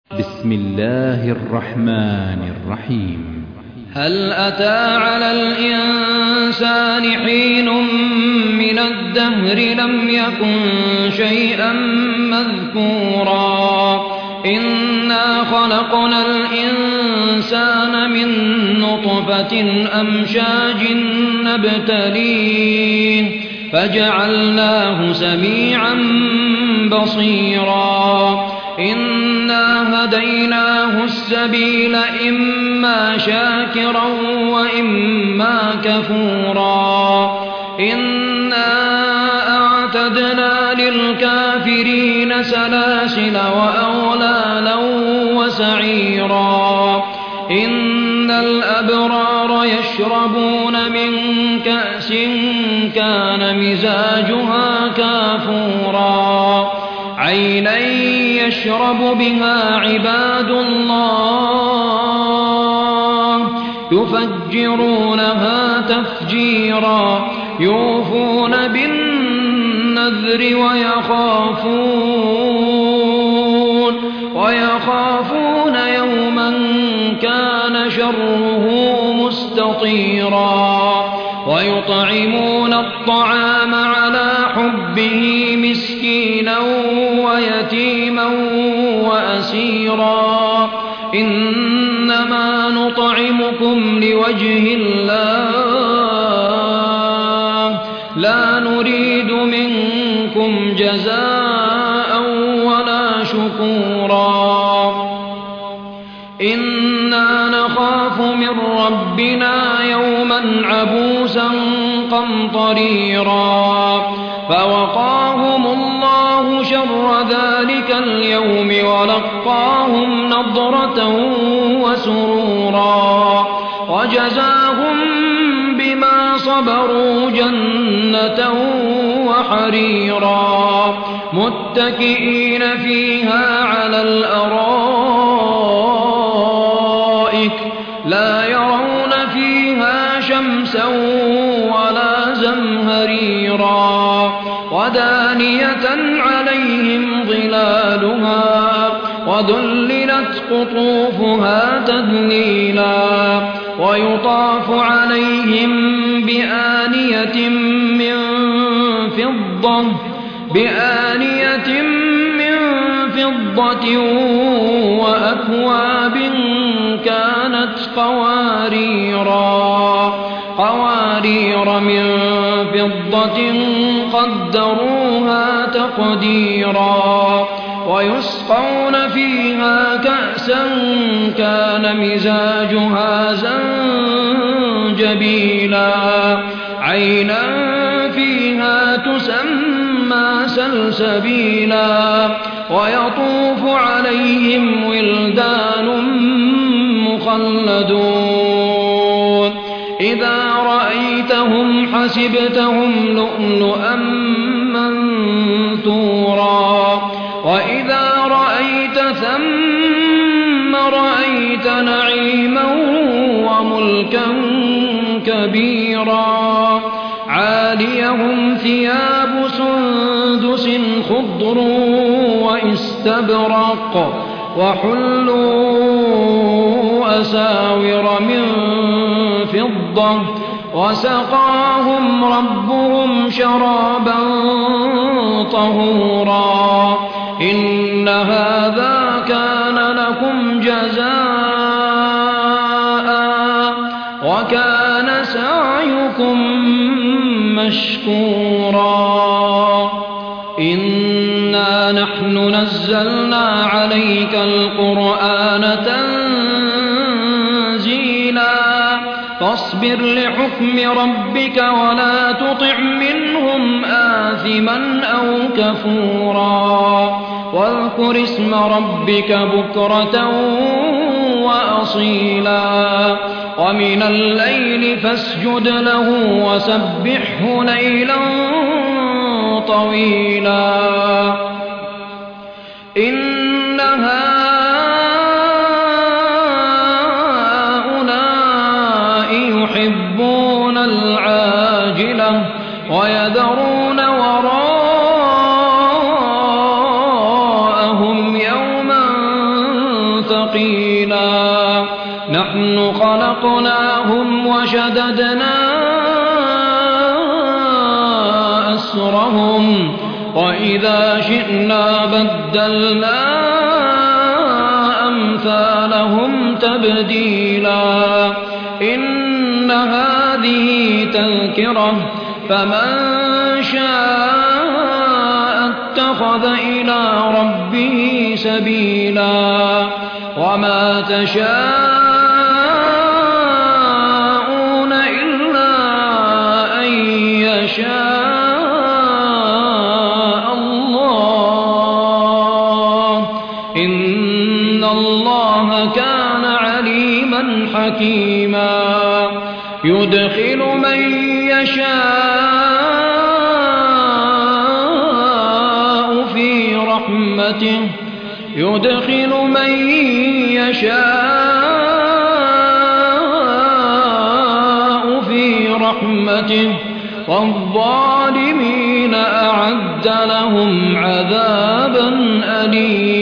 بسم الله الرحمن الرحيم. هل أتى على الإنسان حين من الدهر لم يكن شيئا مذكورا إنا خلقنا الإنسان من نطفة أمشاج نبتليه فجعلناه سميعا بصيرا إنا هديناه السبيل إما شاكرا وإما كفورا إنا أعتدنا للكافرين سلاسل وأغلالا وسعيرا إن الأبرار يشربون من كأس كان مزاجها كافورا عينا يشرب بها عباد الله يفجرونها تفجيرا يوفون بالنذر ويخافون يوما كان شره مستطيرا ويطعمون الطعام على حبه مسكينا ويتيما وأسيرا إنما نطعمكم لوجه الله لا نريد منكم جزاء ولا شكورا إنا نخاف من ربنا يوما عبوسا قمطريرا فوقاهم الله شر ذلك اليوم ولقاهم نضرة وسرورا وجزاهم بما صبروا جنة وحريرا متكئين فيها على الأرائك لا يرون فيها شمسا ولا زمهريرا ودانية عليهم ظلالها وذللت قطوفها تذليلا ويطاف عليهم بآنية من فضة وأكواب كانت قوارير من فضة قدروها تقديرا ويسقون فيها كأسا كان مزاجها زنجبيلا عينا فيها تسمى سلسبيلا ويطوف عليهم ولدان مخلدون إذا رأيتهم حسبتهم لؤلؤا منثورا وإذا رأيت ثم رأيت نعيما وملكا كبيرا عاليهم ثياب سندس خضر واستبرق وحلوا أساور من فضة وسقاهم ربهم شرابا طهورا إن هذا كان لكم جزاء وكان سعيكم مشكورا إنا نحن نزلنا عليك القرآن تنزيلا فاصبر لحكم ربك ولا تطع منهم آثما أو كفورا واذكر اسم ربك بكرة وأصيلا ومن الليل فاسجد له وسبحه ليلا طويلا إن هؤلاء يحبون العاجلة ويذرون وراءهم يوما ثقيلا نحن خلقناهم وشددنا أسرهم وإذا شئنا بدلنا أمثالهم تبديلا إن هذه تذكرة فمن شاء اتخذ إلى ربه سبيلا وما تشاءون إلا أن يشاء الله إن الله كان عليما حكيما يدخل من يشاء في رحمته يدخل من يشاء في رحمته والظالمين أعد لهم عذابا أليما